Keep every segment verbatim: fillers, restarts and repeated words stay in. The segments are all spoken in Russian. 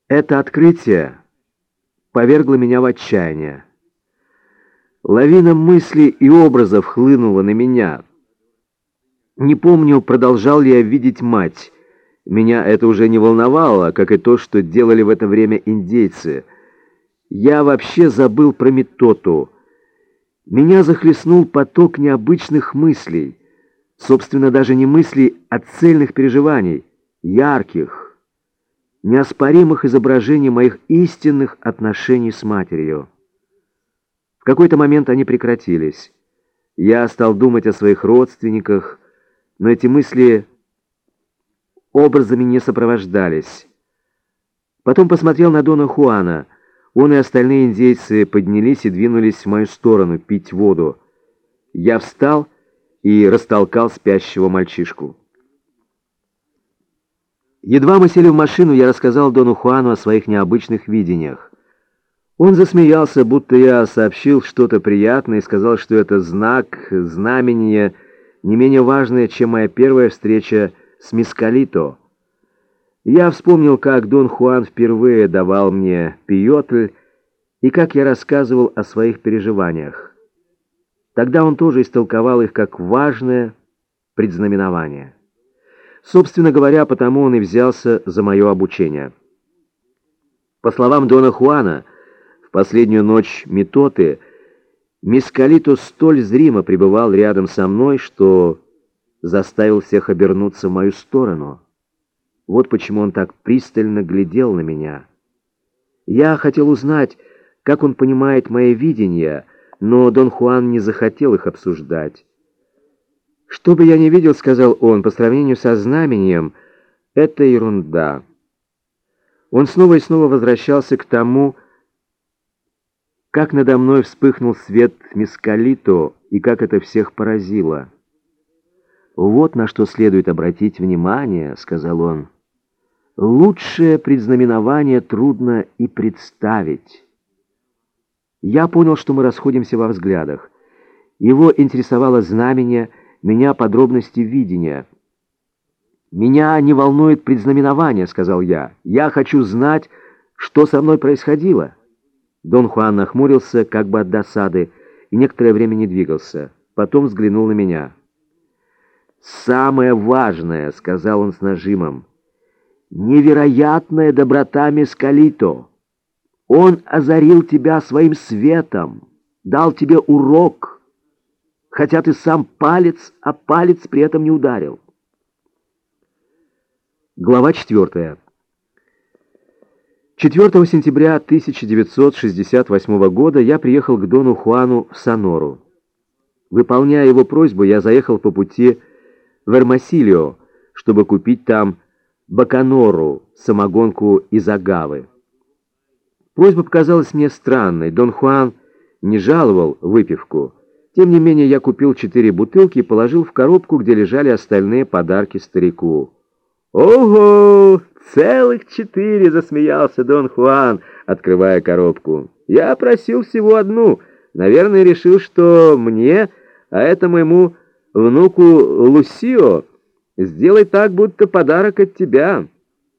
Это открытие повергло меня в отчаяние. Лавина мыслей и образов хлынула на меня. Не помню, продолжал ли я видеть мать. Меня это уже не волновало, как и то, что делали в это время индейцы. Я вообще забыл про Метоту. Меня захлестнул поток необычных мыслей. Собственно, даже не мыслей, а цельных переживаний, ярких, неоспоримых изображений моих истинных отношений с матерью. В какой-то момент они прекратились. Я стал думать о своих родственниках, но эти мысли образами не сопровождались. Потом посмотрел на Дона Хуана. Он и остальные индейцы поднялись и двинулись в мою сторону пить воду. Я встал и растолкал спящего мальчишку. Едва мы сели в машину, я рассказал Дону Хуану о своих необычных видениях. Он засмеялся, будто я сообщил что-то приятное, и сказал, что это знак, знамение, не менее важное, чем моя первая встреча с Мискалито. Я вспомнил, как Дон Хуан впервые давал мне пиотль, и как я рассказывал о своих переживаниях. Тогда он тоже истолковал их как важное предзнаменование. Собственно говоря, потому он и взялся за мое обучение. По словам Дона Хуана, в последнюю ночь Метоты Мискалито столь зримо пребывал рядом со мной, что заставил всех обернуться в мою сторону. Вот почему он так пристально глядел на меня. Я хотел узнать, как он понимает мои видения, но Дон Хуан не захотел их обсуждать. «Что бы я ни видел, — сказал он, — по сравнению со знамением, это ерунда». Он снова и снова возвращался к тому, как надо мной вспыхнул свет Мискалито и как это всех поразило. «Вот на что следует обратить внимание, — сказал он. Лучшее предзнаменование трудно и представить». Я понял, что мы расходимся во взглядах. Его интересовало знамение, меня подробности видения. «Меня не волнует предзнаменование, — сказал я. Я хочу знать, что со мной происходило». Дон Хуан нахмурился, как бы от досады, и некоторое время не двигался. Потом взглянул на меня. «Самое важное, — сказал он с нажимом, — невероятная доброта Мискалито. Он озарил тебя своим светом, дал тебе урок, хотя ты сам палец, а палец при этом не ударил». Глава четвертая. четвёртого сентября тысяча девятьсот шестьдесят восьмого года я приехал к Дону Хуану в Сонору. Выполняя его просьбу, я заехал по пути в Эрмосильо, чтобы купить там баканору, самогонку из агавы. Просьба показалась мне странной. Дон Хуан не жаловал выпивку. Тем не менее, я купил четыре бутылки и положил в коробку, где лежали остальные подарки старику. «Ого! Целых четыре!» — засмеялся Дон Хуан, открывая коробку. «Я просил всего одну. Наверное, решил, что мне, а это моему внуку Лусио. Сделай так, будто подарок от тебя».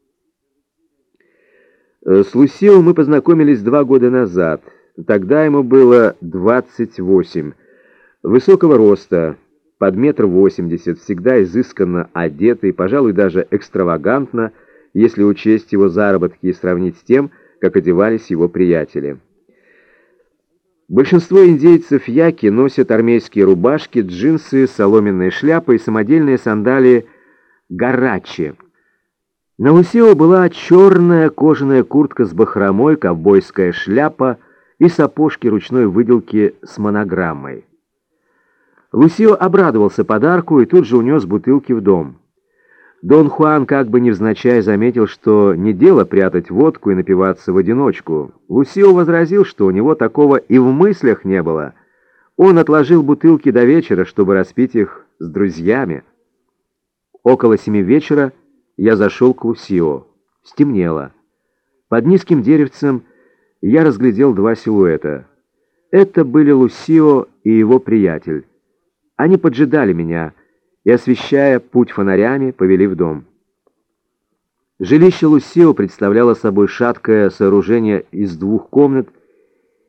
С Лусио мы познакомились два года назад. Тогда ему было двадцать восемь. Высокого роста, под метр восемьдесят, всегда изысканно одетый, пожалуй, даже экстравагантно, если учесть его заработки и сравнить с тем, как одевались его приятели. Большинство индейцев яки носят армейские рубашки, джинсы, соломенные шляпы и самодельные сандалии гарачи. На Лусио была черная кожаная куртка с бахромой, ковбойская шляпа и сапожки ручной выделки с монограммой. Лусио обрадовался подарку и тут же унес бутылки в дом. Дон Хуан как бы невзначай заметил, что не дело прятать водку и напиваться в одиночку. Лусио возразил, что у него такого и в мыслях не было. Он отложил бутылки до вечера, чтобы распить их с друзьями. Около семи вечера я зашел к Лусио. Стемнело. Под низким деревцем я разглядел два силуэта. Это были Лусио и его приятель. Они поджидали меня и, освещая путь фонарями, повели в дом. Жилище Лусио представляло собой шаткое сооружение из двух комнат